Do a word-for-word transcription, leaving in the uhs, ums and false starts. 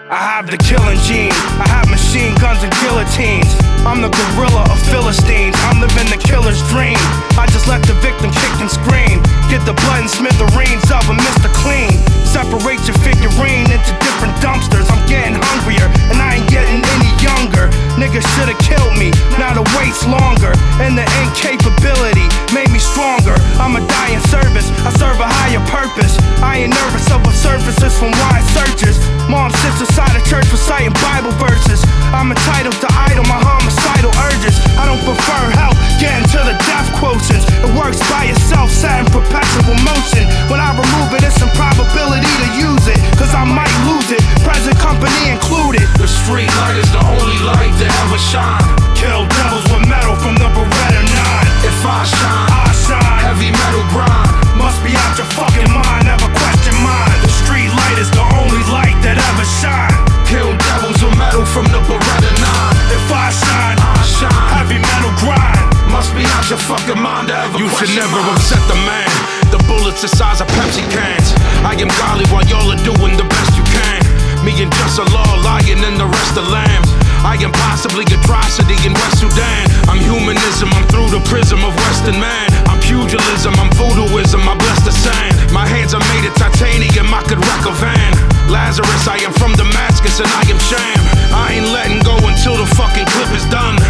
I have the killing gene, I have machine guns and guillotines. I'm the gorilla of Philistines, I'm living the killer's dream. I just let the victim kick and scream. Get the blood and smithereens of a Mister Clean. Separate your figurine into different dumpsters. I'm getting hungrier, and I ain't getting any younger. Niggas should've killed me, now the wait's longer. And the incapability made me stronger. I'm a dying service, I serve a higher purpose. I ain't nervous of surfaces from wide searches. Mom sits inside a church reciting Bible verses. I'm entitled to idle my homicidal urges. I don't prefer help getting to the death quotients. It works by itself, set in perpetual motion. When I remove it, it's improbability to use it, cause I might lose it, present company included. The street light is the only light to ever shine. Kill devils with metal from the Beretta nine. If I shine, I shine. Heavy metal grind. Must be out your fucking mind, never question mine. The street light is the only light that ever shine. Kill devils with metal from the Beretta nine. If I shine, I shine. Heavy metal grind. Must be out your fucking mind to ever You should question never mine. upset the man. The bullets the size of Pepsi cans. I am godly while y'all are doing the best you can. Me and just a law, lion and the rest of lambs. I am possibly atrocity in West Sudan. I'm humanism, I'm through the prism of Western man. I'm pugilism, I'm voodooism, I bless the sand. My hands are made of titanium, I could wreck a van. Lazarus, I am from Damascus and I am sham. I ain't letting go until the fucking clip is done.